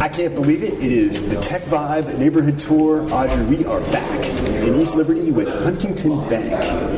I can't believe it. It is the Tech Vibe Neighborhood Tour. Audrey, we are back in East Liberty with Huntington Bank.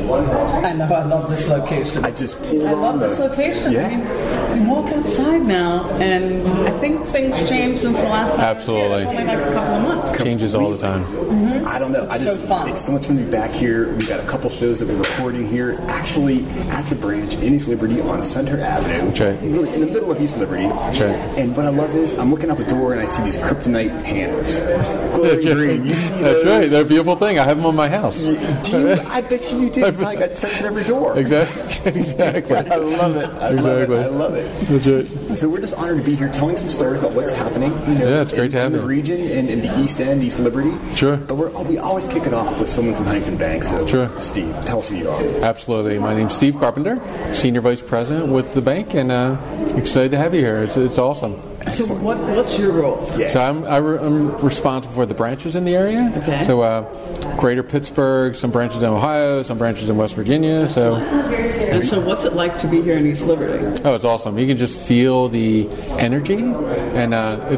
I know, I love this location. I just pulled I love this location. Yeah. I mean, you walk outside now, and I think things changed since the last time. Absolutely. It's only like a couple of months. Changes all the time. I don't know. So fun. It's so much fun to be back here. We've got a couple shows that we're recording here, actually at the branch in East Liberty on Center Avenue. That's right. Really in the middle of East Liberty. That's right. And what I love is I'm looking out the door and I see these kryptonite hammers. Glowing green. You see those? That's right. They're a beautiful thing. I have them on my house. Do you? I bet you do. You probably got sets at every door. Exactly. I love it. I love it. That's right. So we're just honored to be here telling some stories about what's happening. Yeah, it's great to have in the you. region and in the East End, East Liberty. Sure. But we always kick it off with someone from Huntington Bank. So, Sure. Steve, tell us who you are. Absolutely. My name's Steve Carpenter, Senior Vice President with the bank, and excited to have you here. It's awesome. So what's your role? Yeah. So I'm responsible for the branches in the area. Okay. So Greater Pittsburgh, some branches in Ohio, some branches in West Virginia. So And so what's it like to be here in East Liberty? it's awesome. You can just feel the energy, and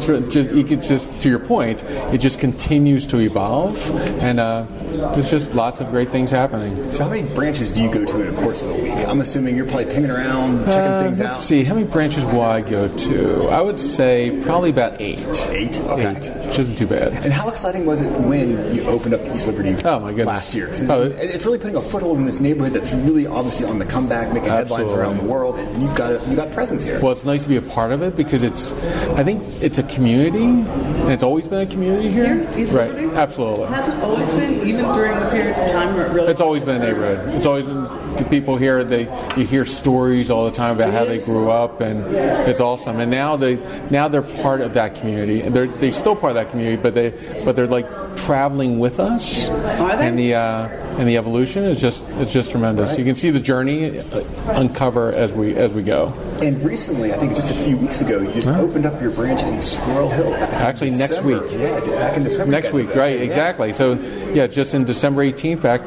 you can just, to your point, it just continues to evolve, and there's just lots of great things happening. So how many branches do you go to in the course of the week? I'm assuming you're probably pinging around, checking things out. Let's see, how many branches will I go to? I would say probably about 8. 8? Okay. 8, which isn't too bad. And how exciting was it when you opened up the East Liberty Oh, my goodness. last year? 'Cause Oh, it's really putting a foothold in this neighborhood that's really obviously on the comeback, making headlines Absolutely. around the world, and you got presence here. Well, it's nice to be a part of it because I think it's a community, and it's always been a community here. East Right, Liberty? absolutely. Has it always been, even during the period of time where it really... It's always been a neighborhood. It's always been the people here. You hear stories all the time about how they grew up, and it's awesome. And now they're part of that community. And they're still part of that community, but they're like traveling with us. Are they? And the evolution is just tremendous. Right. You can see the journey uncover as we go. And recently, I think just a few weeks ago, you just opened up your branch in Squirrel Hill. Actually, next week. Yeah, back in December. Next week, right? Yeah. Exactly. So, just in December 18th, back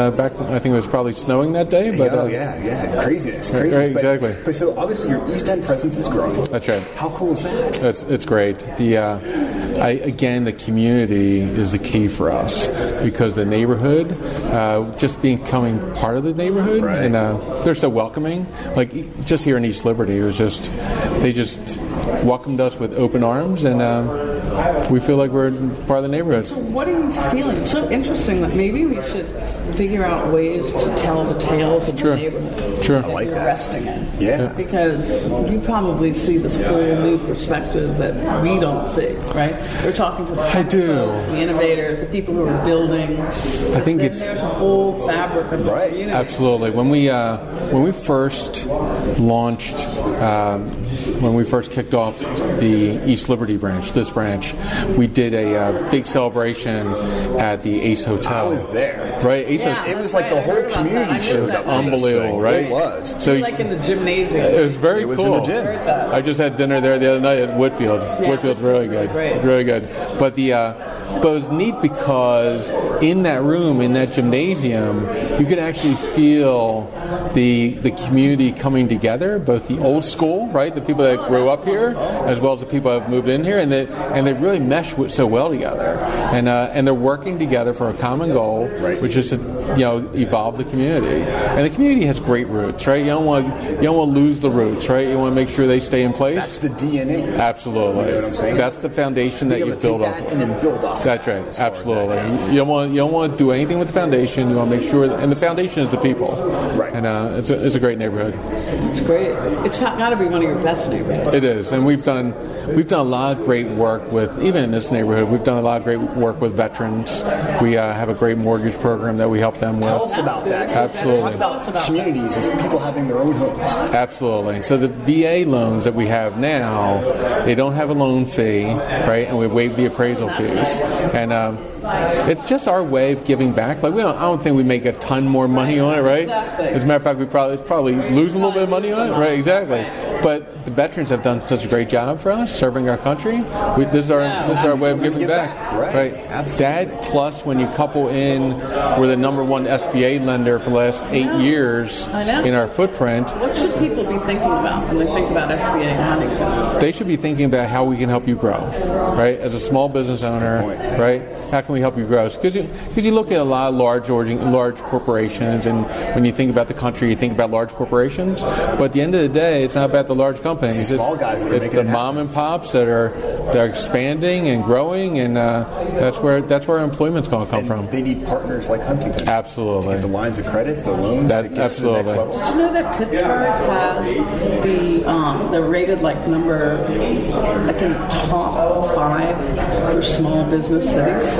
I think it was probably snowing that day. But Craziness. Right, exactly. But so obviously your East End presence is growing. That's right. How cool is that? It's great. Again, the community is the key for us because the neighborhood, just becoming part of the neighborhood, Right. and they're so welcoming. Like just here in East Liberty, they just welcomed us with open arms, and we feel like we're part of the neighborhood. So what are you feeling? It's so interesting that maybe we should figure out ways to tell the tales of Sure. the neighborhood Sure. that I like you're that. resting in. Yeah. Because you probably see this whole new perspective that we don't see, right? We're talking to the tech do. folks, the innovators, the people who are building. I think There's a whole fabric of the Right. community. Absolutely. When we first launched, when we first kicked off the East Liberty branch, this branch, we did a big celebration at the Ace Hotel. I was there. Right, Ace Yeah. Hotel. It was like the whole community showed up. for this Unbelievable, thing. right? It was. So Like in the gymnasium. it was very It was cool. in the gym. Heard that. I just had dinner there the other night at Whitfield. Yeah, Whitfield's really good. Great. Really good. But but it was neat because in that room, in that gymnasium, you could actually feel the community coming together, both the old school, right, the people that grew up here, as well as the people that have moved in here, and they really mesh so well together, and they're working together for a common goal, Right. which is to evolve the community. And the community has great roots, right? You don't want to lose the roots, right? You want to make sure they stay in place. That's the DNA. Absolutely. You know what I'm saying? That's the foundation that Be you able to build take off that of. and then build off. That's right. as far as Absolutely. that goes. You don't want to do anything with the foundation. You want to make sure, and the foundation is the people. Right. And it's a great neighborhood. It's great. It's got to be one of your best neighborhoods. It is, and we've done a lot of great work with, even in this neighborhood. We've done a lot of great work with veterans. We have a great mortgage program that we help them with. Tell us about that. Absolutely. Talk about communities as people having their own homes. Absolutely. So the VA loans that we have now, they don't have a loan fee, right? And we waive the appraisal fees. And it's just our way of giving back. Like I don't think we make a ton more money on it, right? Exactly. As a matter of fact, we probably lose a little bit of money on it, right? Exactly. But the veterans have done such a great job for us, serving our country. This is our way of giving back. Right. That plus when you couple in, we're the number one SBA lender for the last 8 years in our footprint. What should people be thinking about when they think about SBA and Huntington? They should be thinking about how we can help you grow, right? As a small business owner, right? How can we help you grow? Because you look at a lot of large corporations, and when you think about the country, you think about large corporations. But at the end of the day, it's not about the large companies. It's small guys that are it's making the mom and pops that are expanding and growing, and that's where our employment's going to come from. They need partners like Huntington. Absolutely. To get the lines of credit, the loans to get to the next level. Did you know that Pittsburgh has they're rated like number, like in the top 5 for small business cities?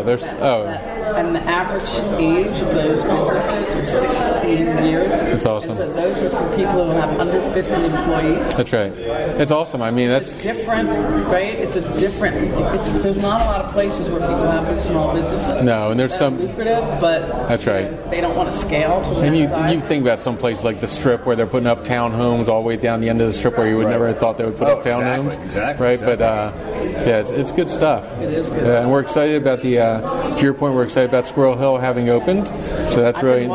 And the average age of those businesses is 16 years. That's awesome. And so those are for people who have under 50 employees. That's right. It's awesome. I mean, it's different, right? There's not a lot of places where people have these small businesses. No, and there's some lucrative, but that's right. They don't want to scale to the and you think about some place like the Strip where they're putting up townhomes all the way down the end of the Strip where you would never have thought they would put up townhomes. Exactly. Right, but it's good stuff. It is good stuff. And we're excited about to your point, we're excited about Squirrel Hill having opened. So that's really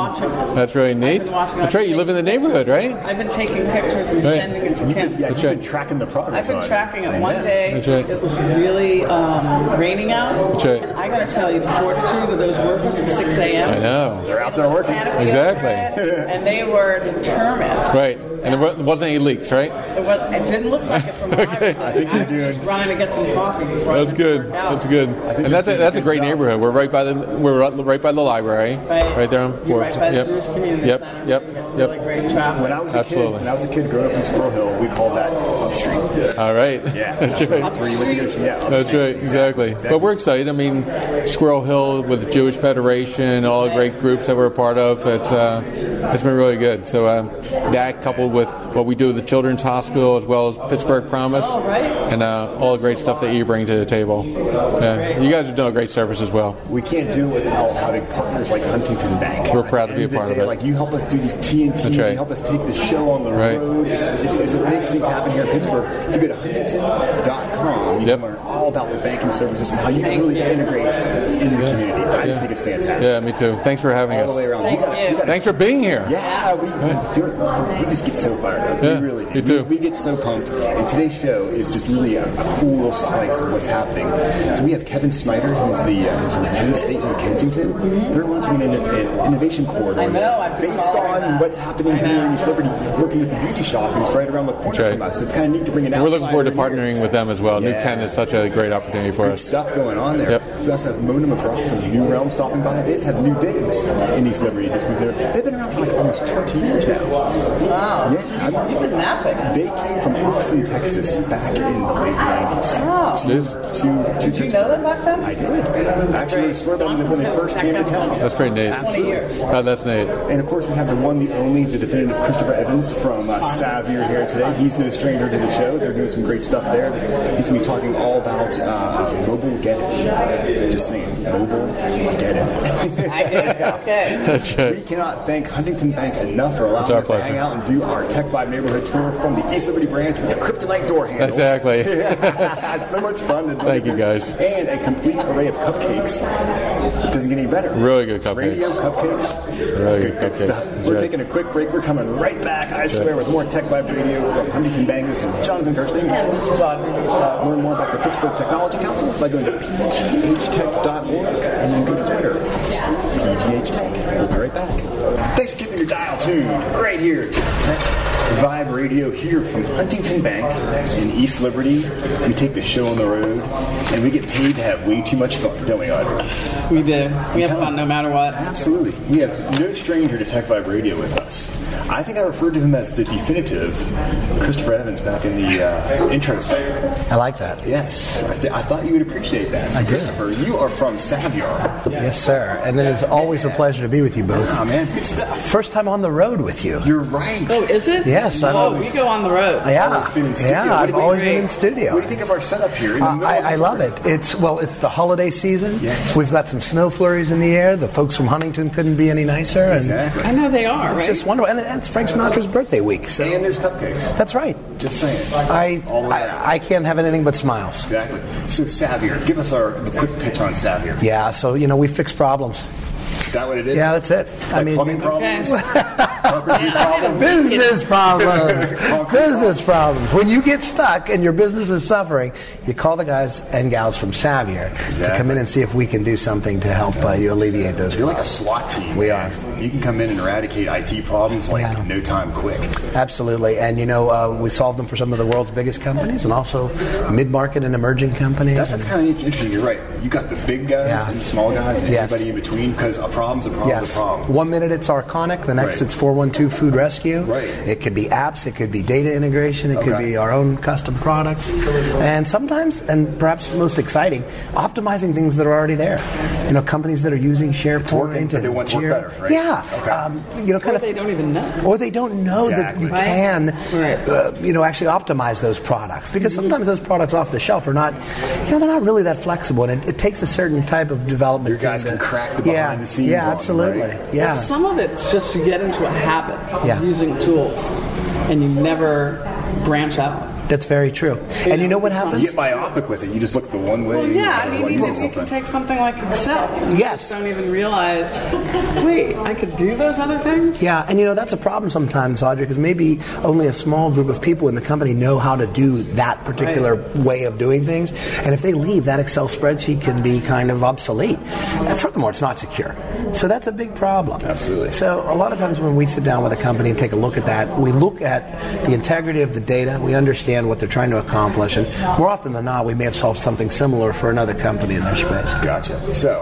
neat. That's right. You live in the neighborhood, right? I've been taking pictures and sending it to Kim. You've been tracking the progress. I've been tracking it. One day it was really raining out. That's right. And I got to tell you, the fortitude of those workers at 6 a.m. I know. They're out there working. Exactly. And they were determined. Right. And there wasn't any leaks, right? It didn't look like it from where I was. I think you're doing. Trying to get some coffee before. That's good. That's good. And that's a great neighborhood. We're right by the library. Right there on 4th. You're right by the Jewish Community Center. Yep. Really great traffic. When I was a kid growing up in Squirrel Hill, we called that upstreet. All right. Yeah. That's where you went to go. Yeah. That's right. Exactly. But we're excited. I mean, Squirrel Hill with the Jewish Federation, all the great groups that we're a part of. It's been really good. So that coupled with what we do with the Children's Hospital as well as Pittsburgh Promise, and all the great stuff that you bring to the table. You guys are doing a great service as well. We can't do it without having partners like Huntington Bank. We're proud to be a part of it. Like you help us do these TNTs, you help us take the show on the road. It's what makes things happen here in Pittsburgh. If you go to huntington.com, you can learn all about the banking services and how you can really integrate into the community. I just think it's fantastic. Yeah, me too. Thanks for having us. All the way around. Thanks for being here. Yeah, we just get so fired up. We really do. Me too. We get so pumped. And today's show is just really a cool little slice of what's happening. So we have Kevin Snyder, who's from Penn State in Kensington. They're launching an innovation corridor based on what's happening here in East Liberty, working with the beauty shop who's right around the corner from us. So it's kind of neat to bring it out. We're looking forward to partnering with them as well. New Kent is such a great opportunity for us. Good stuff going on there. We also have Mona McGraw from New Realm stopping by. They just have new digs in East Liberty. They've been around for like almost 20 years now. Wow. Yeah. You've been napping. They came from Austin, Texas back in the late 90s. Oh. Did you know them back then? I did. I actually wrote a story about them when they first came to town. That's pretty neat. Absolutely. That's neat. And of course, we have the one, the only, the definitive Christopher Evans from Savvier here today. He's no stranger to the show. They're doing some great stuff there. He's going to be talking all about mobile get it. Just saying, mobile get it. I did. Okay. That's right. We cannot thank Huntington Bank enough for allowing us to hang out and do our Tech Vibe neighborhood tour from the East Liberty branch with the kryptonite door handles. Exactly. It's so much fun. Thank you, guys. And a complete array of cupcakes. It doesn't get any better. Really good cupcakes. Radio cupcakes. Really good cupcakes. Stuff. We're taking a quick break. We're coming right back, I swear, with more Tech Vibe Radio from Huntington Bank. This is Jonathan Kirstein. And this is Audrey Rousseau. Learn more about the Pittsburgh Technology Council by going to pghtech.org and then go to Twitter @PGHTech. We'll be right back. Thanks for keeping your dial tuned right here to Tech Vibe Radio here from Huntington Bank in East Liberty. We take the show on the road and we get paid to have way too much fun, don't we, Audrey? We do. We have fun no matter what. Absolutely. We have no stranger to Tech Vibe Radio with us. I think I referred to him as the definitive Christopher Evans back in the intro segment. I like that. Yes. I thought you would appreciate that. So I do. Christopher, you are from Savvier. Yes, sir. And it is always a pleasure to be with you both. Oh, man, it's good stuff. First time on the road with you. You're right. Oh, is it? Yes. We go on the road. Yeah. Been in studio. I've always been in studio. What do you think of our setup here? In the middle of I love it. It's the holiday season. Yes. We've got some snow flurries in the air. The folks from Huntington couldn't be any nicer. Exactly. I know they are, It's just wonderful. And it's Frank Sinatra's birthday week. So. And there's cupcakes. That's right. Just saying. I can't have anything but smiles. Exactly. So Savior, give us the quick pitch on Savior. Yeah, so, we fix problems. Is that what it is? Yeah, that's it. Like plumbing problems? Business problems. Business problems. When you get stuck and your business is suffering, you call the guys and gals from Savior to come in and see if we can do something to help you alleviate those You're problems. like a SWAT team. We are. You can come in and eradicate IT problems no time quick. Absolutely. And, we solve them for some of the world's biggest companies and also mid-market and emerging companies. That's kind of interesting. You're right. You got the big guys and the small guys and everybody in between, because a problem's a problem's a problem. 1 minute it's Arconic, the next it's 412 Food Rescue. Right. It could be apps, it could be data integration, it could be our own custom products. And sometimes, and perhaps most exciting, optimizing things that are already there. Companies that are using SharePoint. But they want to work better, right? Yeah. Okay. Or they don't even know. Or they don't know that you can, actually optimize those products. Because sometimes those products off the shelf are not, they're not really that flexible. And it takes a certain type of development. Your guys can crack the behind the scenes. Yeah, absolutely. Them, right? Yeah. Well, some of it's just to get into a habit of using tools, and you never branch out. That's very true. And you know what happens? You get myopic with it. You just look the one way. Well, yeah, you can take something like Excel. You just don't even realize, wait, I could do those other things? Yeah, and that's a problem sometimes, Audrey, because maybe only a small group of people in the company know how to do that particular way of doing things. And if they leave, that Excel spreadsheet can be kind of obsolete. And furthermore, it's not secure. So that's a big problem. Absolutely. So a lot of times when we sit down with a company and take a look at that, we look at the integrity of the data, we understand what they're trying to accomplish, and more often than not, we may have solved something similar for another company in their space. Gotcha. So,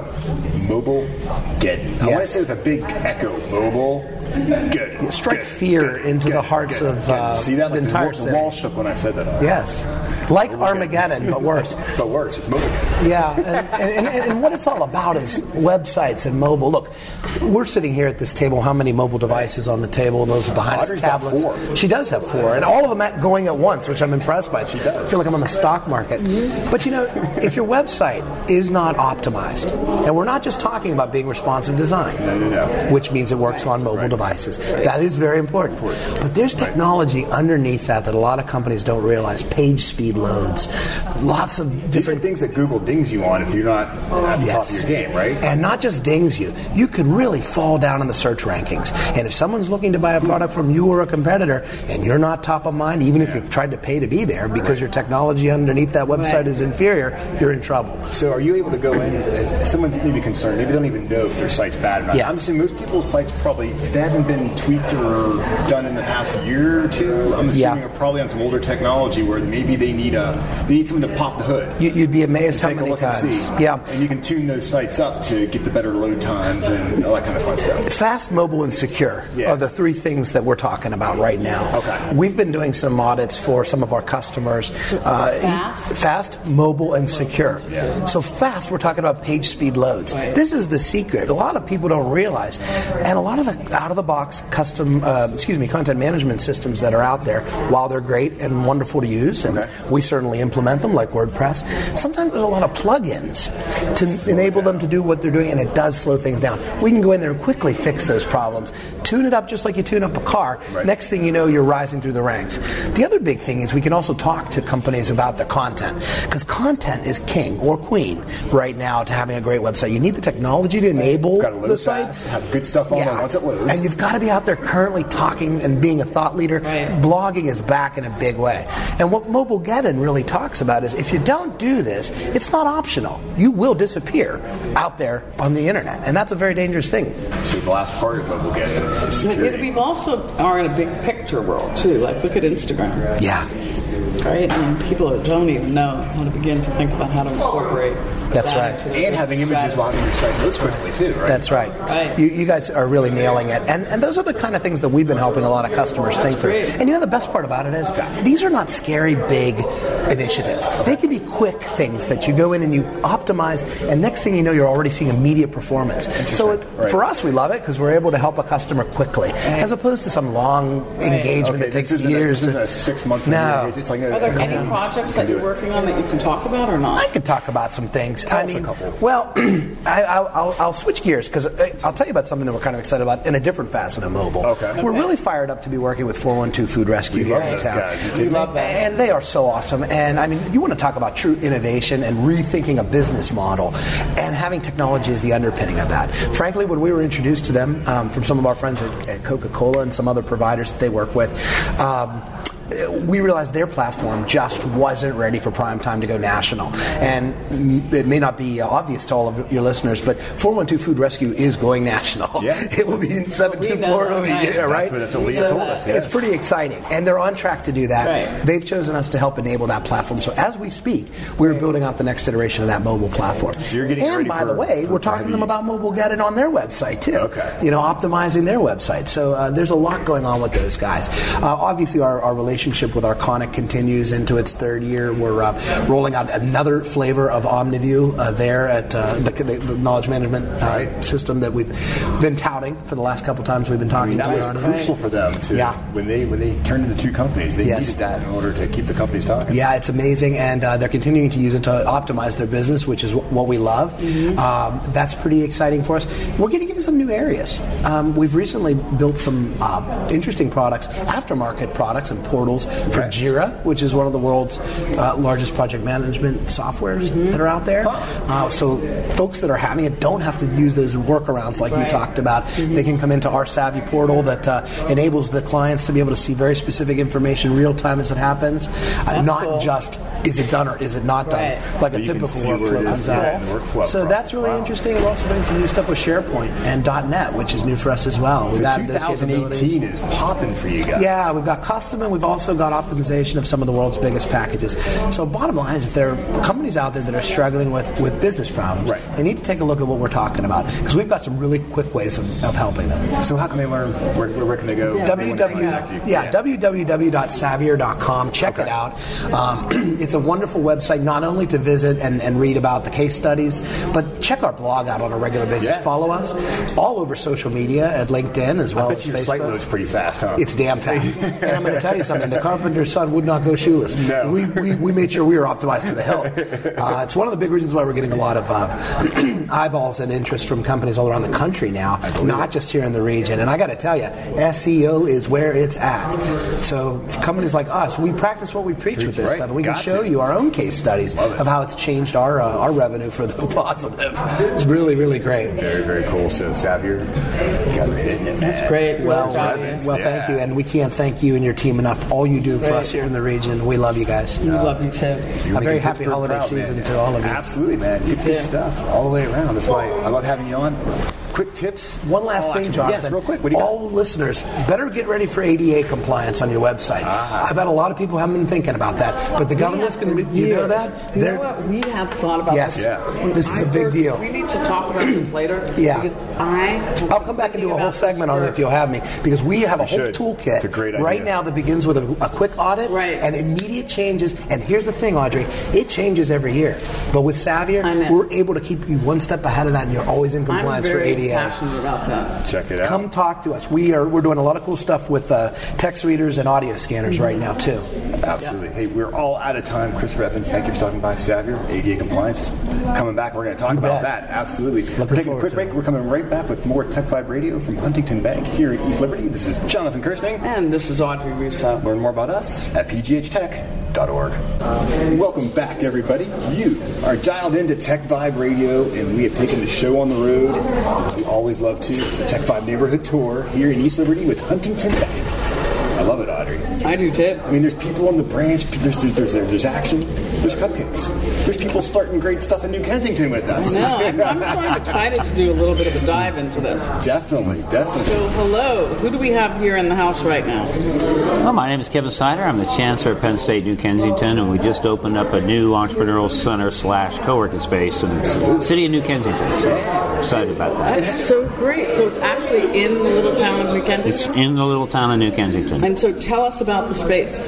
Mobilegeddon. I want to say with a big echo, Mobile. Good. You strike fear into the hearts of See that? the entire the wall shook when I said that. Yes. Like Armageddon, but worse. But worse. It's Mobilegeddon. Yeah, and what it's all about is websites and mobile. Look, we're sitting here at this table. How many mobile devices on the table? And those behind us, tablets. 4. She does have 4, and all of them going at once, which I'm impressed by. She does. I feel like I'm on the stock market. But if your website is not optimized, and we're not just talking about being responsive design, which means it works on mobile devices. That is very important. But there's technology underneath that a lot of companies don't realize. Page speed loads, lots of different things that Google dings you on if you're not at the top of your game, right? And not just dings you. You could really fall down in the search rankings. And if someone's looking to buy a product from you or a competitor, and you're not top of mind, even if you've tried to pay to be there because your technology underneath that website is inferior, you're in trouble. So are you able to go in, someone's maybe concerned, maybe they don't even know if their site's bad or not. I'm assuming most people's sites probably, they haven't been tweaked or done in the past year or two. I'm assuming are probably on some older technology where maybe they need someone to pop the hood. You'd be amazed how many times. And you can tune those sites up to get the better load times and all that kind of fun stuff. Fast, mobile, and secure are the 3 things that we're talking about right now. Okay. We've been doing some audits for some of our customers. Fast, mobile, and secure. So fast, we're talking about page speed loads. This is the secret. A lot of people don't realize. And a lot of the out-of-the-box custom, content management systems that are out there, while they're great and wonderful to use, and we certainly implement them like WordPress, sometimes there's a lot of plugins to enable them to do what they're doing, and it does slow things down. We can go in there and quickly fix those problems. Tune it up just like you tune up a car. Next thing you know, you're rising through the ranks. The other big thing is we can also talk to companies about their content, because content is king or queen right now to having a great website. You need the technology to enable the site. Have good stuff on there once it loads. And you've got to be out there currently talking and being a thought leader. Blogging is back in a big way. And what Mobilegeddon really talks about is if you don't do this, it's not optional. You will disappear out there on the internet. And that's a very dangerous thing. So the last part of Mobilegeddon is security. We also are in a big picture world, too. Like, look at Instagram. Yeah. Right? I mean, people don't even know how to begin to think about how to incorporate. That's right. And having images while having your site load quickly, too, right? That's right. You guys are really nailing it. And those are the kind of things that we've been helping a lot of customers think through. And the best part about it is these are not scary, big initiatives. They can be quick things that you go in and you optimize, and next thing you know, you're already seeing immediate performance. So for us, we love it because we're able to help a customer quickly, as opposed to some long engagement that takes years. This isn't a 6-month No. It's like are there any projects that you're working on that you can talk about or not? I can talk about some things. things. Tell us a couple. Well, I'll switch gears because I'll tell you about something that we're kind of excited about in a different facet of mobile. Okay. We're really fired up to be working with 412 Food Rescue here in town. We love that. And they are so awesome. And I mean, you want to talk about true innovation and rethinking a business model, and having technology as the underpinning of that. Frankly, when we were introduced to them from some of our friends at Coca-Cola and some other providers that they work with, we realized their platform just wasn't ready for prime time to go national. And it may not be obvious to all of your listeners, but 412 Food Rescue is going national. Yeah. It will be in 17 Florida a year, right? That's what Leah told us. Yes. It's pretty exciting. And they're on track to do that. Right. They've chosen us to help enable that platform. So as we speak, we're building out the next iteration of that mobile platform. So you're getting and ready by the way, we're talking to them about Mobile Get It on their website too. Okay. You know, optimizing their website. So there's a lot going on with those guys. Obviously, our relationship with Arconic continues into its third year. We're rolling out another flavor of OmniView there at the knowledge management system that we've been touting for the last couple times we've been talking that about. was crucial for them too. Yeah. When they turned into two companies, they needed that in order to keep the companies talking. Yeah, it's amazing, and they're continuing to use it to optimize their business, which is what we love. Mm-hmm. That's pretty exciting for us. We're getting into some new areas. We've recently built some interesting products, aftermarket products and portals for Jira, which is one of the world's largest project management softwares that are out there. So folks that are having it don't have to use those workarounds like you talked about. Mm-hmm. They can come into our Savvy portal that enables the clients to be able to see very specific information real time as it happens. Not cool. Just is it done or is it not done, like a typical workflow comes out. So that's really interesting. We're also doing some new stuff with SharePoint and .NET, which is new for us as well. So 2018 is popping for you guys. Yeah, we've got custom and we've also got optimization of some of the world's biggest packages. So bottom line is, if there are companies out there that are struggling with business problems, they need to take a look at what we're talking about, because we've got some really quick ways of helping them. So how can they learn? Where can they go? www.savier.com. Check it out. It's a wonderful website, not only to visit and read about the case studies, but check our blog out on a regular basis. Yeah. Follow us all over social media at LinkedIn as well as Facebook. Your site loads pretty fast, huh? It's damn fast. And I'm going to tell you something. The carpenter's son would not go shoeless. No. We made sure we were optimized to the hill. It's one of the big reasons why we're getting a lot of eyeballs and interest from companies all around the country now, not just here in the region. And I got to tell you, SEO is where it's at. So for companies like us, we practice what we preach with this stuff. And we can show you our own case studies of how it's changed our revenue for the positive. It's really, really great. Very, very cool. So Savier, you guys are hitting it, man. That's great. Well, thank you. And we can't thank you and your team enough. All you do for us here in the region. We love you guys. We love you too. A very happy holiday season to all of you. Absolutely, man. Good stuff all the way around. That's why I love having you on. Quick tips. One last thing, Jonathan. Yes, real quick. What do you got? All listeners, better get ready for ADA compliance on your website. I bet a lot of people haven't been thinking about that, but the government's going to be, you know that? You know what? We have thought about this. Yeah. This is a big deal. We need to talk about this later. Yeah. Because I'll come back and do a whole segment on it if you'll have me, because we have a whole toolkit right now that begins with a quick audit and immediate changes. And here's the thing, Audrey, it changes every year. But with Savier, we're able to keep you one step ahead of that, and you're always in compliance for ADA. I'm passionate about that. Check it out. Come talk to us. We're doing a lot of cool stuff with text readers and audio scanners right now too. Absolutely. Hey, we're all out of time. Chris Evans, thank you for stopping by. Savier, ADA compliance. Coming back, we're going to talk about that. Absolutely. We're taking a quick break. We're coming right back with more Tech Vibe Radio from Huntington Bank here in East Liberty. This is Jonathan Kirsting. And this is Audrey Russo. Learn more about us at pghtech.org. Welcome back, everybody. You are dialed into Tech Vibe Radio, and we have taken the show on the road, as we always love to, the Tech Vibe Neighborhood Tour here in East Liberty with Huntington Bank. I love it, Audrey. I do too. I mean, there's people on the branch. There's action. There's cupcakes. There's people starting great stuff in New Kensington with us. I know. I'm kind of excited to do a little bit of a dive into this. Definitely. So, hello. Who do we have here in the house right now? Well, my name is Kevin Snyder. I'm the Chancellor at Penn State New Kensington, and we just opened up a new entrepreneurial center / co-working space in the city of New Kensington. So we're excited about that. That's so great. So it's actually in the little town of New Kensington? It's in the little town of New Kensington. And so tell us about the space.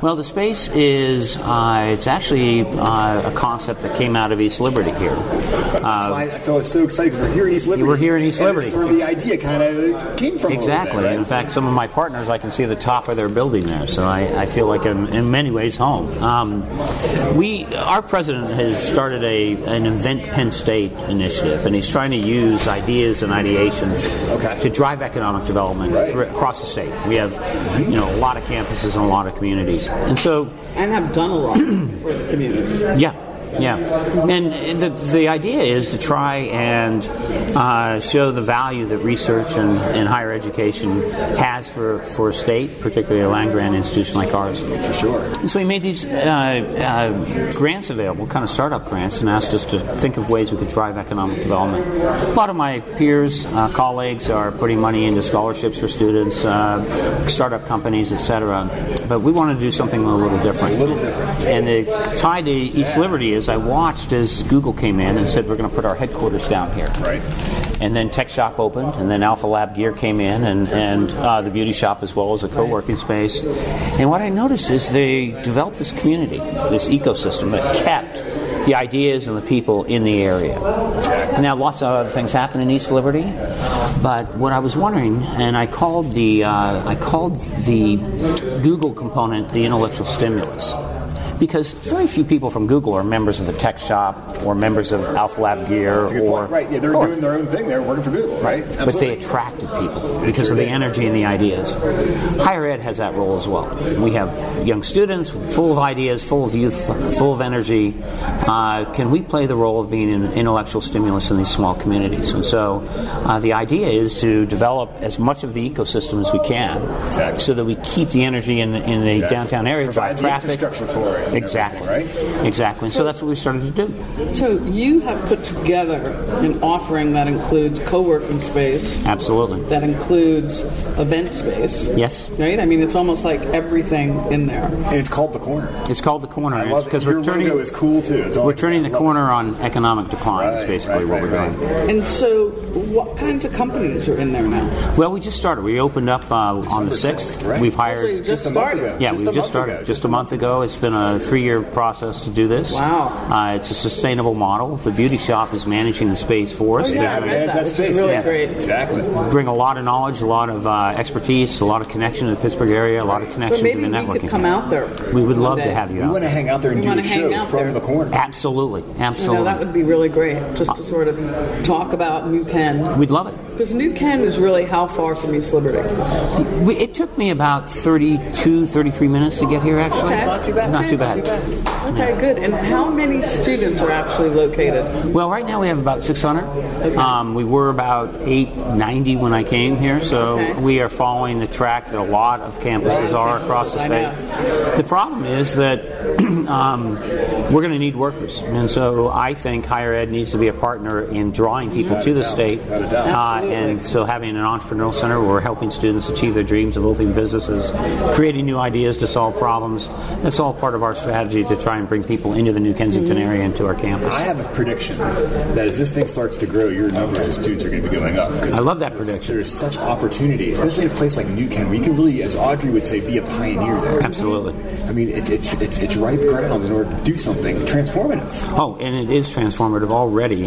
Well, the space is, it's actually a concept that came out of East Liberty here. That's why I felt so excited, because we're here in East Liberty. We're here in East Liberty. This is where the idea kind of came from. Exactly. A little bit, right? In fact, some of my partners, I can see the top of their building there, so I feel like I'm in many ways home. Our president has started an Invent Penn State initiative, and he's trying to use ideas and ideation to drive economic development across the state. We have, a lot of campuses and a lot of communities, and have done a lot for the community. Yeah, and the idea is to try and show the value that research and higher education has for a state, particularly a land-grant institution like ours. For sure. And so we made these grants available, kind of startup grants, and asked us to think of ways we could drive economic development. A lot of my peers, colleagues, are putting money into scholarships for students, startup companies, etc. But we wanted to do something a little different. And the tie to East Liberty is I watched as Google came in and said we're going to put our headquarters down here. Right. And then Tech Shop opened, and then Alpha Lab Gear came in, and the beauty shop as well as a co-working space. And what I noticed is they developed this community, this ecosystem that kept the ideas and the people in the area. Now, lots of other things happen in East Liberty, but what I was wondering, and I called the Google component the intellectual stimulus. Because very few people from Google are members of the Tech Shop or members of Alpha Lab Gear. That's a good point. Right, yeah, they're doing their own thing. They're working for Google, right? Absolutely. But they attracted people because of the energy and the ideas. Higher ed has that role as well. We have young students full of ideas, full of youth, full of energy. Can we play the role of being an intellectual stimulus in these small communities? And so the idea is to develop as much of the ecosystem as we can so that we keep the energy in the downtown area, drive traffic. Infrastructure for it. Exactly. Right? Exactly. So that's what we started to do. So you have put together an offering that includes co-working space. Absolutely. That includes event space. Yes. Right? I mean, it's almost like everything in there. And it's called The Corner. It's called The Corner. I love it. Your logo is cool, too. We're turning the corner on economic decline, is basically what we're doing. And so what kinds of companies are in there now? Well, we just started. We opened up on the 6th. Right? We've hired... So you just started? Yeah, we just started. Just a month ago. It's been a 3-year process to do this. Wow. It's a sustainable model. The beauty shop is managing the space for us. I read that space. Really great. Exactly. Bring a lot of knowledge, a lot of expertise, a lot of connection to the Pittsburgh area, a lot of connection to the networking. Maybe we could come out there. We would love to have you out. We want to hang out there and do a show from The Corner. Absolutely. That would be really great, just to sort of talk about New Ken. We'd love it. Because New Ken is really how far from East Liberty? It took me about 32, 33 minutes to get here, actually. Okay. Not too bad. Not too bad. Okay, good. And how many students are actually located? Well, right now we have about 600. Okay. We were about 890 when I came here, so we are following the track that a lot of campuses are across the state. The problem is that we're going to need workers, and so I think higher ed needs to be a partner in drawing people to the state, and so having an entrepreneurial center where we're helping students achieve their dreams of opening businesses, creating new ideas to solve problems, that's all part of our strategy to try and bring people into the New Kensington area, into our campus. I have a prediction that as this thing starts to grow, your numbers of students are going to be going up. I love that prediction. There's such opportunity, especially in a place like New Ken, where you can really, as Audrey would say, be a pioneer there. Absolutely. I mean, it's ripe ground in order to do something transformative. Oh, and it is transformative already.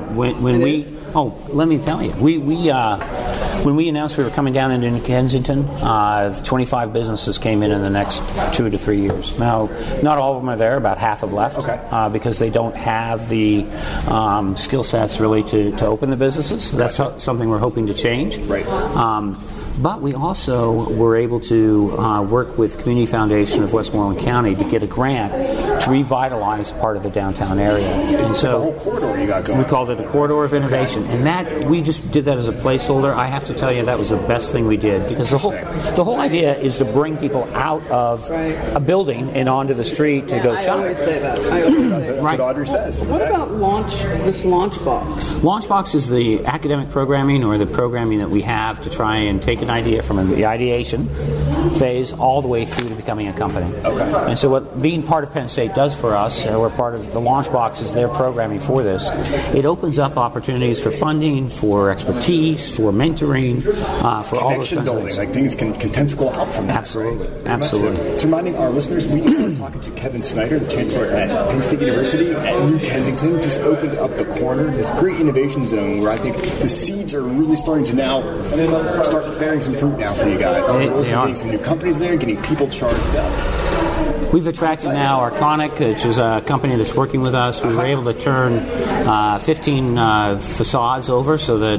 Let me tell you, when we announced we were coming down into New Kensington, 25 businesses came in the next 2 to 3 years. Now, not all of them are there. About half have left because they don't have the skill sets really to open the businesses. That's something we're hoping to change. Right. But we also were able to work with Community Foundation of Westmoreland County to get a grant to revitalize part of the downtown area. And so the whole corridor you got going. We called it the Corridor of Innovation. And that, we just did that as a placeholder. I have to tell you, that was the best thing we did, because the whole idea is to bring people out of a building and onto the street to go shop. I always say that. That's what Audrey says. What about this Launchbox? Launchbox is the academic programming, or the programming that we have to try and take an idea from the ideation phase all the way through to becoming a company. Okay. And so what being part of Penn State does for us, we're part of the Launchbox is their programming for this. It opens up opportunities for funding, for expertise, for mentoring, for all those kinds building, of things. like things can tentacle out from that. Absolutely, right? absolutely. So reminding our listeners, we are talking to Kevin Snyder, the chancellor at Penn State University at New Kensington. Just opened up the corner, this great innovation zone where I think the seeds are really starting to now start bearing some fruit now for you guys. We're also getting some new companies there, getting people charged up. We've attracted now Arconic, which is a company that's working with us. We were able to turn 15 facades over so that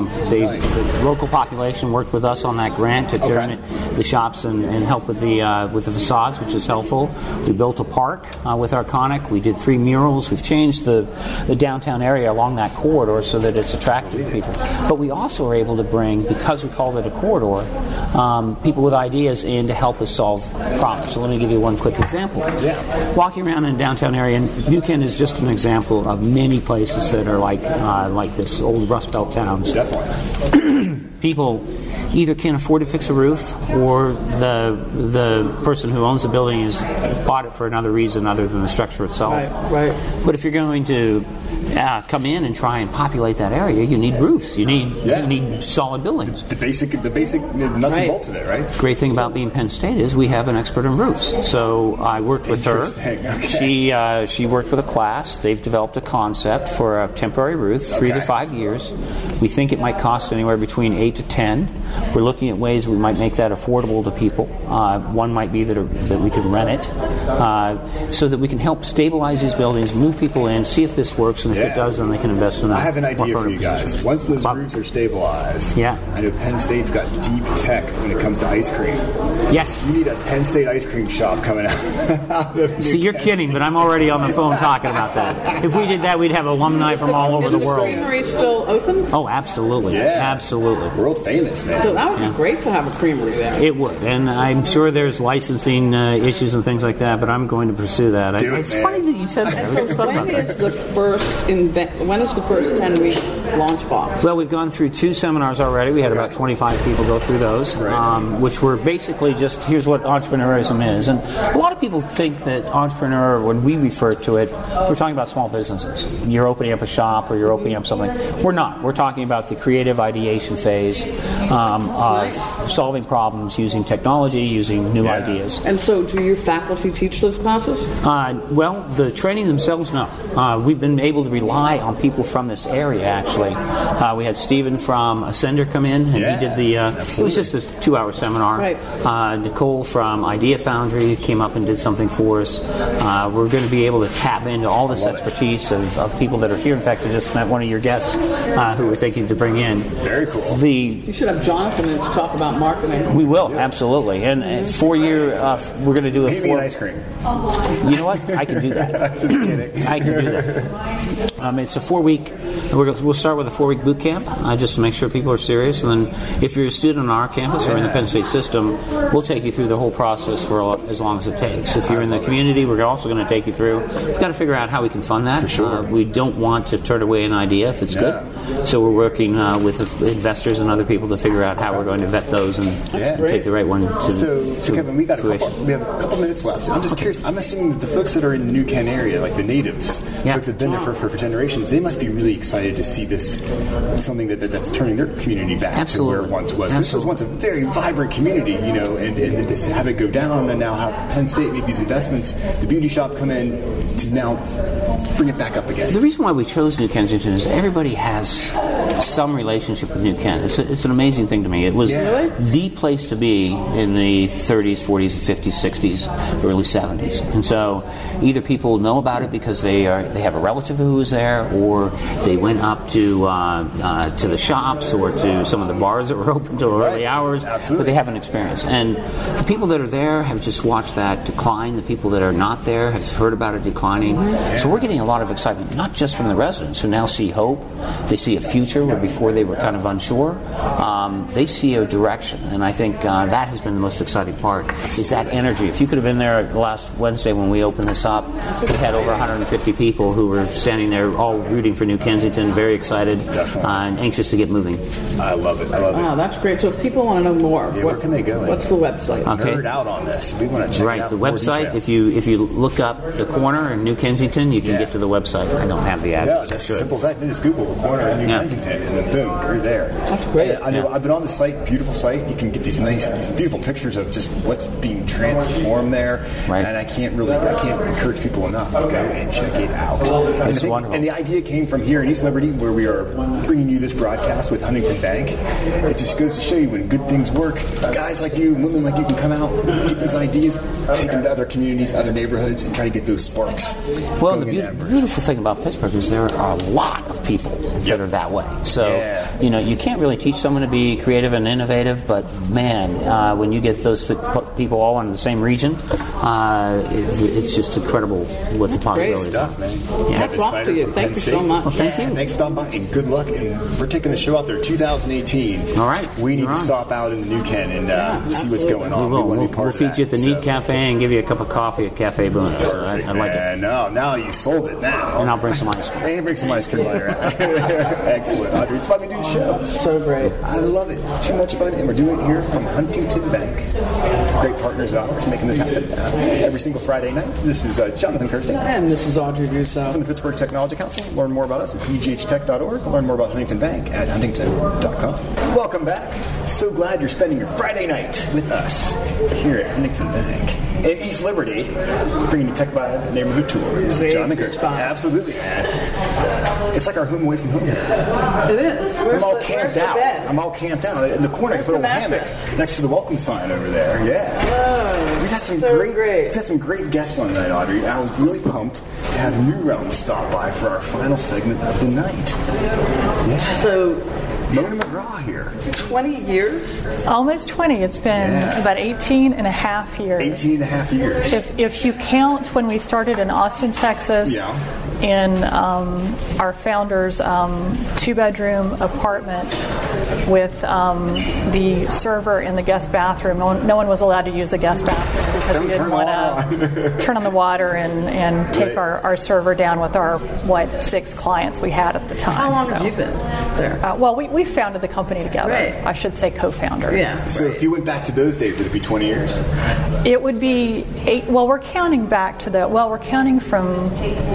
the local population worked with us on that grant to turn the shops and help with the facades, which is helpful. We built a park with Arconic. We did 3 murals. We've changed the downtown area along that corridor so that it's attractive to people. But we also were able to bring, because we called it a corridor, people with ideas in to help us solve problems. So let me give you one quick example. Yeah. Walking around in the downtown area, New Kent is just an example of many places that are like this old Rust Belt towns. Definitely. People either can't afford to fix a roof, or the person who owns the building has bought it for another reason other than the structure itself. Right. But if you're going to come in and try and populate that area, you need roofs. You need solid buildings. The basic nuts and bolts of it, right? Great thing about being Penn State is we have an expert in roofs. So I worked with her. Okay. She worked with a class. They've developed a concept for a temporary roof, 3 to 5 years. We think it might cost anywhere between 8 to 10. We're looking at ways we might make that affordable to people. One might be that we could rent it, so that we can help stabilize these buildings, move people in, see if this works, and if it does, then they can invest in that. I have an idea for you guys. Position. Once those roofs are stabilized, I know Penn State's got deep tech when it comes to ice cream. Yes. You need a Penn State ice cream shop coming out. See, you're kidding, but I'm already on the phone talking about that. If we did that, we'd have alumni from all over the world. Is the creamery still open? Oh, absolutely. Yeah. Absolutely. World famous, man. So that would be great to have a creamery there. It would, and I'm sure there's licensing issues and things like that, but I'm going to pursue that. It's funny that you said that. So when is the first 10-week launch box? Well, we've gone through 2 seminars already. We had about 25 people go through those, which were basically just, here's what entrepreneurism is. And a lot of people think that entrepreneur, when we refer to it, we're talking about small businesses. You're opening up a shop or you're opening up something. We're not. We're talking about the creative ideation phase of solving problems using technology, using new ideas. And so do your faculty teach those classes? Well, the training themselves, no. We've been able to rely on people from this area, actually. We had Stephen from Ascender come in, and he did it was just a 2-hour seminar. Right. Nicole from Idea Foundry came up and did something for us. We're going to be able to tap into all this expertise of people that are here. In fact, I just met one of your guests who we're thinking to bring in. Very cool. You should have Jonathan in to talk about marketing. We will, absolutely. And 4-year, we're going to do a 4... Give me an ice cream. You know what? I can do that. Just kidding. I can do that. It's a 4-week... We'll start with a 4-week boot camp, just to make sure people are serious. And then if you're a student on our campus or in the Penn State system, we'll take you through the whole process for as long as it takes. If you're in the community, we're also going to take you through. We've got to figure out how we can fund that. For sure. We don't want to turn away an idea if it's good. So we're working with investors and other people to figure out how we're going to vet those and take the right one to So Kevin, we have a couple minutes left. I'm just curious. I'm assuming that the folks that are in the New Kent area, like the natives, folks that have been there for generations, they must be really excited to see this something that's turning their community back to where it once was. This was once a very vibrant community, and to have it go down, and now have Penn State make these investments, the beauty shop come in to now bring it back up again. The reason why we chose New Kensington is everybody has some relationship with New Kent. It's an amazing thing to me. It was the place to be in the 30s, 40s, 50s, 60s, early 70s. And so either people know about it because they have a relative who was there, or they went up to the shops or to some of the bars that were open till early hours, but they have an experience. And the people that are there have just watched that decline. The people that are not there have heard about it declining. So we're getting a lot of excitement, not just from the residents who now see hope. They see a future where before they were kind of unsure. They see a direction, and I think that has been the most exciting part, is that energy. If you could have been there last Wednesday when we opened this us up. We had over 150 people who were standing there, all rooting for New Kensington, very excited and anxious to get moving. I love it. I love it. Oh, that's great. So if people want to know more, where can they go? What's the website? Nerd out on this. We want to check it out. The website. If you look up the corner in New Kensington, you can get to the website. I don't have the address. No, it's as simple as that. You just Google the corner in New Kensington, and then boom, you're there. That's great. I know. I've been on the site. Beautiful site. You can get these beautiful pictures of just what's being transformed there. Right. And I can't encourage people enough to go and check it out. It's wonderful. And the idea came from here in East Liberty, where we are bringing you this broadcast with Huntington Bank. It just goes to show you when good things work, guys like you, women like you can come out, get these ideas, take them to other communities, other neighborhoods, and try to get those sparks. Well, the beautiful thing about Pittsburgh is there are a lot of people that are that way. So, you can't really teach someone to be creative and innovative, but man, when you get those people all in the same region, it's just incredible what the possibilities are. Great stuff, man. Hats off to you. Thank you so much. Well, thank you. Thanks for stopping by, and good luck. And we're taking the show out there 2018. All right. We need to stop out in the New Ken and see what's going on. We'll feed you at the Neat Cafe and give you a cup of coffee at Cafe Boone. So I like it. Now you sold it now. And I'll bring some ice cream. And bring some ice cream while you're at. Excellent, Audrey. It's fun to do the show. So great. I love it. Too much fun. And we're doing it here from Huntington Bank. Great partners of ours making this happen every single Friday night. This is Jonathan Kirsten. And this is Audrey Russo. From the Pittsburgh Technology Council. Learn more about us at pghtech.org. Learn more about Huntington Bank at huntington.com. Welcome back. So glad you're spending your Friday night with us here at Huntington Bank. In East Liberty, bringing you Tech Vibe neighborhood tours. Jonathan Kirsten. Absolutely, man. It's like our home away from home. It is. I'm all camped out. In the corner, I can put a little hammock next to the welcome sign over there. Yeah. We've had some great guests on tonight, Audrey. I was really pumped to have New Realm stop by for our final segment of the night. Yeah. So, Mona McGraw here. 20 years? Almost 20. It's been about 18 and a half years. 18 and a half years. If you count when we started in Austin, Texas, in our founder's two-bedroom apartment with the server in the guest bathroom. No one was allowed to use the guest bathroom because we didn't want to turn on the water and take our server down with our 6 clients we had at the time. How long have you been there? Well, we founded the company together. Right. I should say co-founder. Yeah. So if you went back to those days, would it be 20 years? It would be 8. Well, we're counting back to we're counting from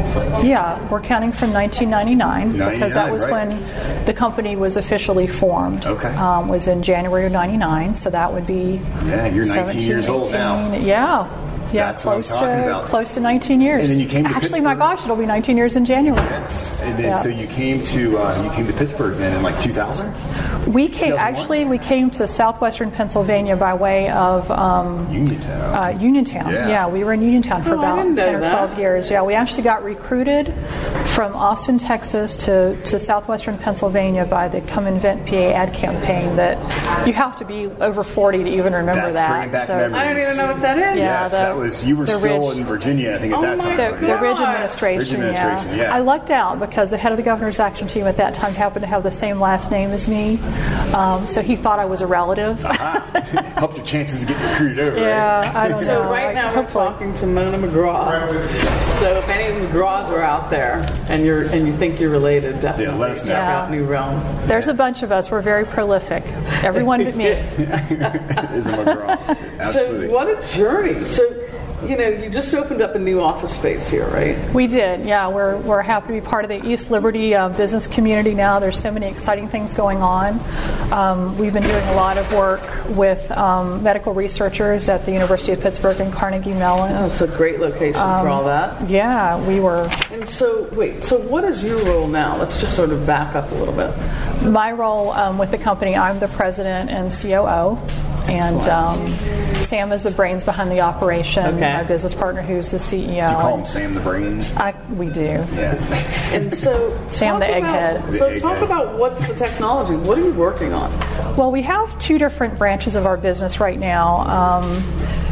1999 because that was when the company was officially formed. Okay. Was in January of 99, so that would be you're 19 years old now. Yeah, that's what I'm talking about. Close to 19 years. And then you came to Actually, Pittsburgh. My gosh, it'll be 19 years in January. Yes. And then so you came to Pittsburgh then in 2000? We came to southwestern Pennsylvania by way of Uniontown. Yeah, we were in Uniontown for about 10 or 12 years. Yeah, we actually got recruited from Austin, Texas to southwestern Pennsylvania by the Come Invent PA ad campaign that you have to be over 40 to even remember that. Bringing back memories. I don't even know what that is. Yeah, you were still in Virginia, I think, at that time. The Ridge administration. Yeah. I lucked out because the head of the governor's action team at that time happened to have the same last name as me, so he thought I was a relative. Helped your chances of getting recruited over, right? I don't know. So right now we're talking to Mona McGraw. So if any of the McGraws are out there and you think you're related, definitely let us know. Check out New Realm. There's a bunch of us. We're very prolific. Everyone but me. It is a McGraw. Absolutely. So what a journey. So, you just opened up a new office space here, right? We did, yeah. We're happy to be part of the East Liberty business community now. There's so many exciting things going on. We've been doing a lot of work with medical researchers at the University of Pittsburgh and Carnegie Mellon. Oh, it's a great location for all that. Yeah, we were. And so what is your role now? Let's just sort of back up a little bit. My role with the company, I'm the president and COO. And Sam is the brains behind the operation. My business partner, who's the CEO. Do you call him Sam the Brains? We do. Yeah. And so Sam the Egghead. So talk about what's the technology. What are you working on? Well, we have 2 different branches of our business right now.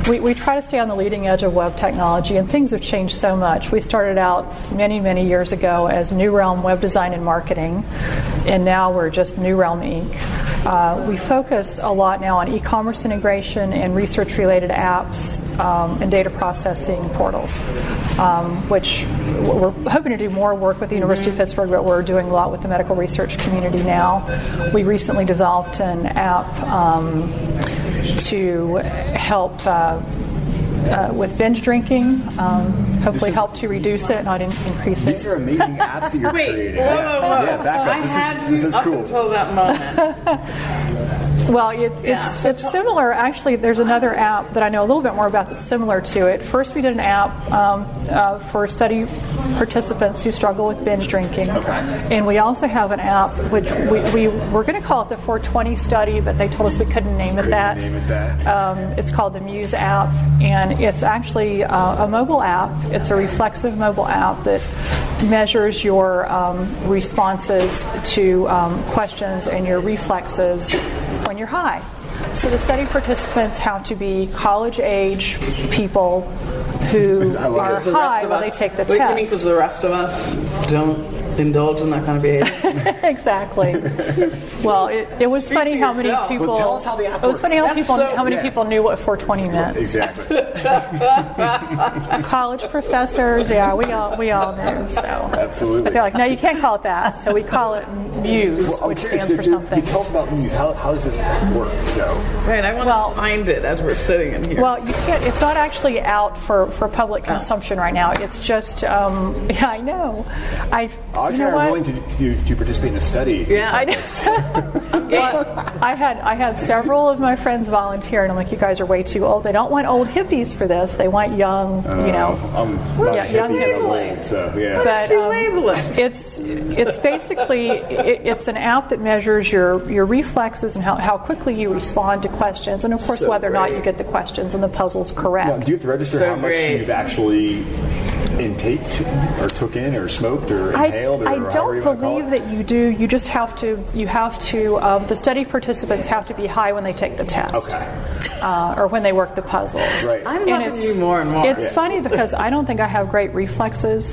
we try to stay on the leading edge of web technology, and things have changed so much. We started out many, many years ago as New Realm Web Design and Marketing, and now we're just New Realm Inc. We focus a lot now on e-commerce integration and research-related apps and data processing portals, which we're hoping to do more work with the University of Pittsburgh, but we're doing a lot with the medical research community now. We recently developed an app to help with binge drinking, hopefully help to reduce it, not increase it. These are amazing apps that you're creating. Yeah, back up. This is cool. Until that moment. Well, it's similar. Actually, there's another app that I know a little bit more about that's similar to it. First, we did an app for study participants who struggle with binge drinking. And we also have an app which we were going to call it the 420 study, but they told us we couldn't name it that. It's called the Muse app, and it's actually a mobile app. It's a reflexive mobile app that measures your responses to questions and your reflexes when you're high. So the study participants have to be college-age people who are high when they take the test. Because the rest of us don't indulge in that kind of behavior. Exactly. Well, it was funny how many people. Well, tell us how the app works. It was funny how many people knew what 420 meant. Exactly. College professors, we all knew. So absolutely. But they're like, no, you can't call it that. So we call it Muse, which stands for something. Tell us about Muse. How does this work? So. Right, I want to find it as we're sitting in here. Well, you can't. It's not actually out for public consumption right now. It's just, I know. Audrey and I are willing to participate in a study. Yeah, I know. Well, I had several of my friends volunteer, and I'm like, you guys are way too old. They don't want old hippies for this. They want young, I'm not young hippie. Old, so yeah. But it's basically it's an app that measures your reflexes and how quickly you respond to questions, and of course whether or not you get the questions and the puzzles correct. Now, do you have to register how much you've actually intaked or took in or smoked or inhaled? I don't believe that you do. You just have to. The study participants have to be high when they take the test. Okay. Or when they work the puzzles. Right. I'm loving you more and more. It's funny because I don't think I have great reflexes.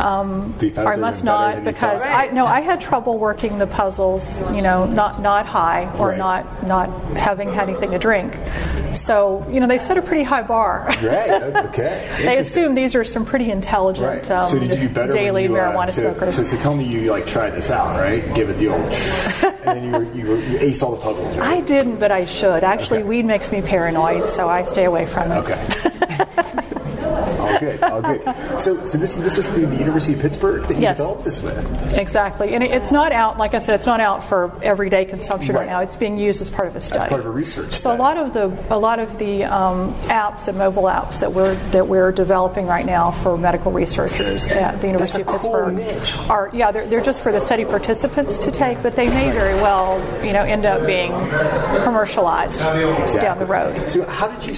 I must not, because I had trouble working the puzzles. Not high or not having had anything to drink. So they set a pretty high bar. Right. Okay. They assume these are some pretty intelligent so did you do better daily marijuana smokers. So tell me you tried this out, right? Give it the old, and then you aced all the puzzles. Right? I didn't, but I should. Actually, weed makes me paranoid, so I stay away from it. Okay. All good. So this was through the University of Pittsburgh that you developed this with? Exactly. And it's not out, like I said, it's not out for everyday consumption right now. It's being used as part of a study. As part of a research study. So a lot of the apps and mobile apps that we're developing right now for medical researchers at the University of Pittsburgh niche. They're just for the study participants to take, but they may very well end up being commercialized down the road. So how did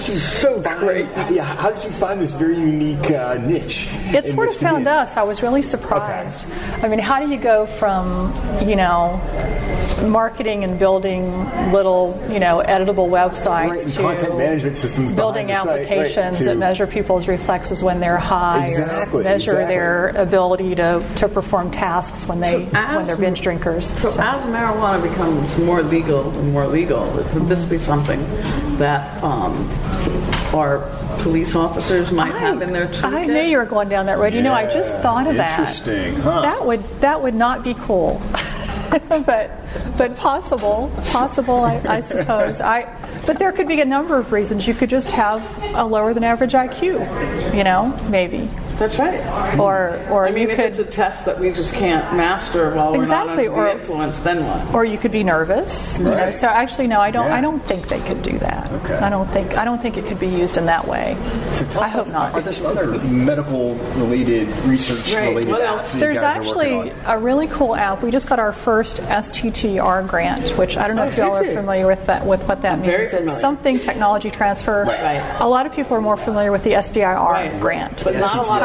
you find this very unique niche? It sort of found us. I was really surprised. Okay. I mean, how do you go from marketing and building little editable websites and to content management systems, building applications that measure people's reflexes when they're high, or measure their ability to perform tasks when they're binge drinkers. So as marijuana becomes more legal, would this be something that our police officers might have in their toolkit? I knew you were going down that road. I just thought of that. Interesting, huh? That would not be cool. but possible, I suppose. But there could be a number of reasons. You could just have a lower than average IQ, maybe. That's right. Or you could. If it's a test that we just can't master while we're not under the influence, then what? Or you could be nervous. Right. So actually, no, I don't. I don't think they could do that. Okay. I don't think it could be used in that way. So tell us, I hope not. Are there some other medical-related, research-related apps that There's you guys actually are working on? a really cool app. We just got our first STTR grant, which I don't know if y'all are familiar with what that means. It's something technology transfer. Right. A lot of people are more familiar with the SBIR grant. But not a lot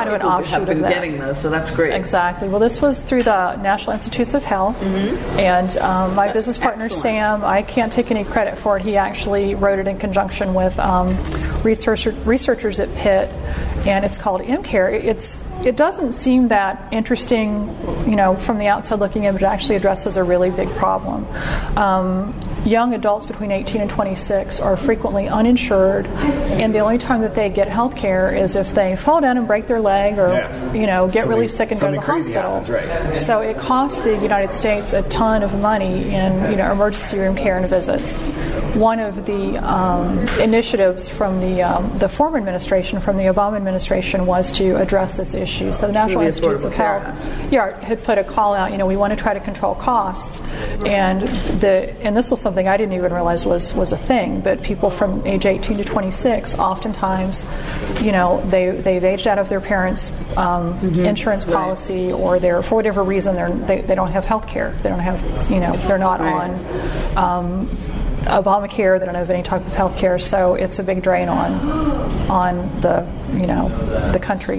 kind of an offshoot have been of that. Getting those, so that's great. Exactly. Well, this was through the National Institutes of Health, and my business partner Sam. I can't take any credit for it. He actually wrote it in conjunction with researchers at Pitt, and it's called MCare. It doesn't seem that interesting, from the outside looking in, but it actually addresses a really big problem. Young adults between 18 and 26 are frequently uninsured, and the only time that they get health care is if they fall down and break their leg or, get really sick and go to the hospital. Happens, right. So it costs the United States a ton of money in, emergency room care and visits. One of the initiatives from the former administration, from the Obama administration, was to address this issue. So the National Institutes of Health had put a call out, we want to try to control costs. And this was something I didn't even realize was a thing, but people from age 18 to 26 oftentimes, they've aged out of their parents' insurance policy, or for whatever reason they don't have health care. They don't have, they're not on Obamacare. They don't have any type of health care, so it's a big drain on the country.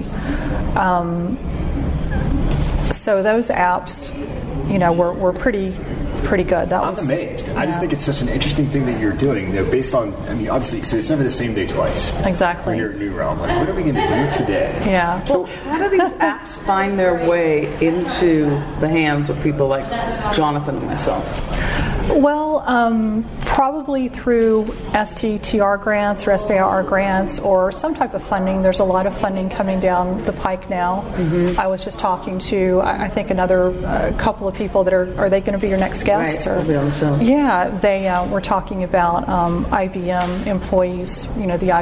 So those apps, were pretty good. I'm amazed. I just think it's such an interesting thing that you're doing. Based on, obviously, so it's never the same day twice. Exactly. When you're at New Realm, what are we going to do today? Yeah. So how do these apps find their way into the hands of people like Jonathan and myself? Well, probably through STTR grants or SBIR grants or some type of funding. There's a lot of funding coming down the pike now. I was just talking to, I think, another couple of people that are they going to be your next guests? Right. Yeah, they were talking about IBM employees, the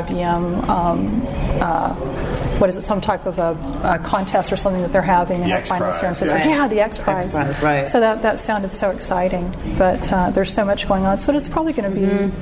IBM some type of a contest or something that they're having. The X Prize. Yeah, the X Prize. Right. So that sounded so exciting. But there's so much going on. So it's probably going to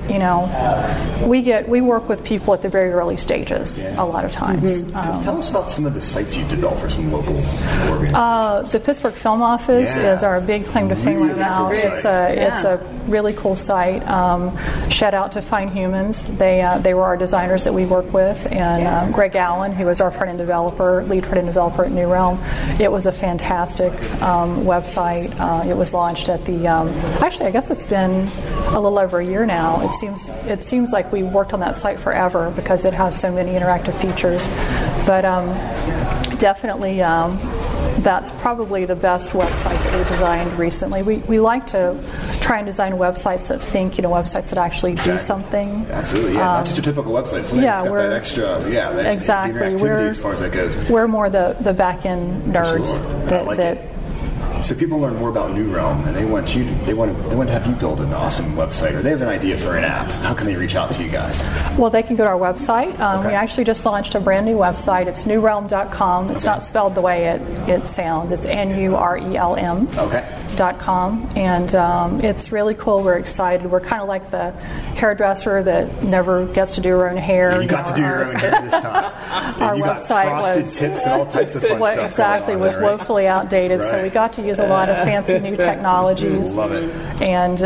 be, we work with people at the very early stages a lot of times. Tell us about some of the sites you've developed for some local organizations. The Pittsburgh Film Office is our big claim to fame right now. Cool it's a really cool site. Shout out to Fine Humans. They were our designers that we work with, and Greg Allen, who was our lead front-end developer at New Realm. It was a fantastic website. It was launched at the actually, I guess it's been a little over a year now. It seems like we worked on that site forever because it has so many interactive features. But definitely, that's probably the best website that we designed recently. We like to try and design websites that think, websites that actually do something. Absolutely, not just a typical website. It's got that extra, exactly. Interactivity as far as that goes. We're more the back-end nerds that So people learn more about New Realm, and they want to have you build an awesome website, or they have an idea for an app. How can they reach out to you guys? Well, they can go to our website. We actually just launched a brand new website. It's newrealm.com. It's not spelled the way it sounds. It's NURELM. .com, and it's really cool. We're excited. We're kind of like the hairdresser that never gets to do her own hair. You got to do your own hair this time. Our you website got frosted tips and all types of fun stuff. Exactly, was woefully outdated. So we got to use a lot of fancy new technologies. Love it. And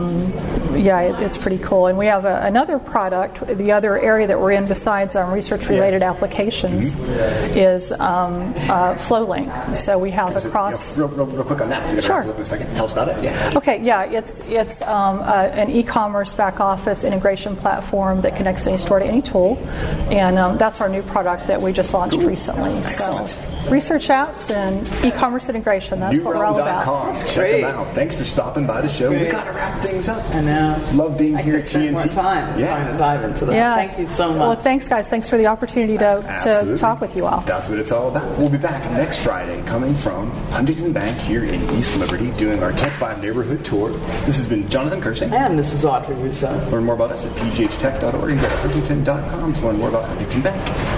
it's pretty cool. And we have another product. The other area that we're in, besides research-related applications, is FlowLink. So we have across. Real quick on that. Sure. A second. Tell us about it. Yeah. Okay. Yeah. It's an e-commerce back office integration platform that connects any store to any tool, and that's our new product that we just launched recently. Excellent. So research apps and e-commerce integration. That's what we're all about. Check them out. Thanks for stopping by the show. We got to wrap things up. I know. Love being here at TNT. More time trying to dive into that. Yeah. Thank you so much. Well, thanks, guys. Thanks for the opportunity to talk with you all. That's what it's all about. We'll be back next Friday, coming from Huntington Bank here in East Liberty, doing our Tech 5 neighborhood tour. This has been Jonathan Kersting. And this is Audrey Russo. Learn more about us at pghtech.org and go to huntington.com to learn more about Huntington Bank.